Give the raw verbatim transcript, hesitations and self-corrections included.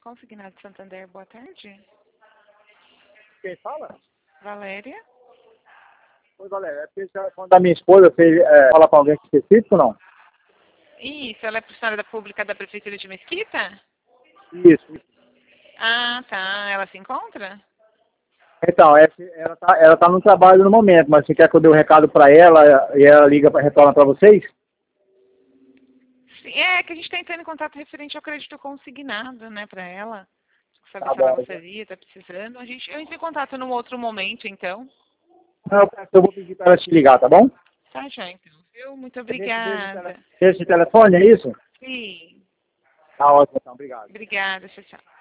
Consignado Santander, boa tarde. Quem fala? Valéria? Oi, Valéria. É porque o telefone da minha esposa, você é, fala para alguém específico ou não? Isso, ela é funcionária da pública da Prefeitura de Mesquita? Isso. Ah, tá. Ela se encontra? Então, é, que ela tá, ela tá no trabalho no momento, mas você quer que eu dê o um recado para ela e ela liga para retornar para vocês? Sim, é que a gente está entrando em contato referente ao crédito consignado, né, para ela. Saber Tá se ela bom. gostaria, está precisando. A gente, eu entro em contato num outro momento, então. Não, eu vou pedir para ela te ligar, tá bom? Tá, já, então. Viu? Muito Nesse mesmo tele- obrigada. Esse telefone, é isso? Sim. Tá ótimo, então. Obrigado. Obrigada, tchau, tchau.